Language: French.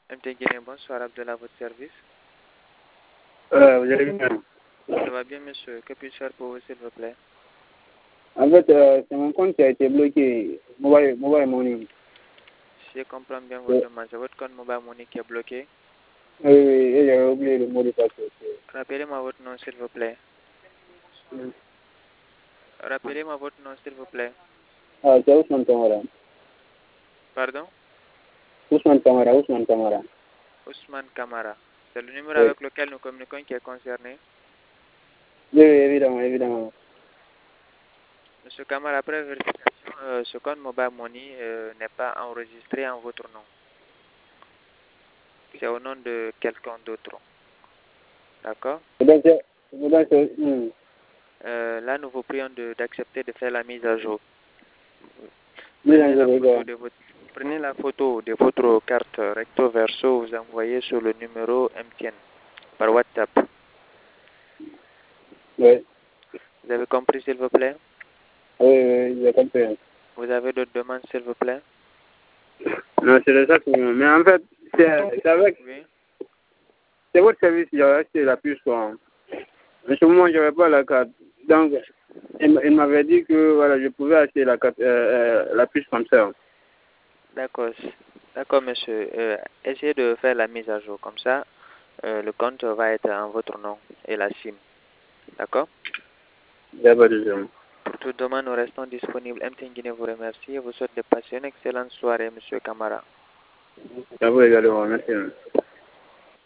MT Guinée, bonsoir, Abdallah, à votre service. Vous allez bien? Ça va bien, monsieur. Que puis-je faire pour vous, s'il vous plaît? En fait, c'est mon compte qui a été bloqué. Mobile Money. Si je comprends bien votre demande, c'est votre compte Mobile Money qui est bloqué. Oui, et j'avais oublié le mot de passe. Rappelez-moi votre nom, s'il vous plaît. Mm. Rappelez-moi votre nom, s'il vous plaît. Ah, c'est Ousmane Kamara. Pardon? Ousmane Kamara. Ousmane Kamara. C'est le numéro Oui. avec lequel nous communiquons qui est concerné. Oui, évidemment. Monsieur Kamara, après vérification, ce compte Mobile Money n'est pas enregistré en votre nom. C'est au nom de quelqu'un d'autre. D'accord? Là, nous vous prions d'accepter de faire la mise à jour. Prenez la photo de votre carte recto verso, vous envoyez sur le numéro MTN par WhatsApp. Oui. Vous avez compris, s'il vous plaît? Oui, j'ai compris. Vous avez d'autres demandes, s'il vous plaît? Non, c'est ça que... Mais en fait, c'est avec... Oui. C'est votre service qui a acheté la puce, quoi. Mais ce moment, je n'avais pas la carte. Donc, il m'avait dit que voilà, je pouvais acheter la carte, la puce comme ça. D'accord. D'accord, monsieur. Essayez de faire la mise à jour. Comme ça, le compte va être en votre nom et la SIM. D'accord? Il n'y a pas de souci. Pour toute demande, nous restons disponibles. MTN Guinée vous remercie et vous souhaite de passer une excellente soirée, monsieur Kamara. À vous également, merci.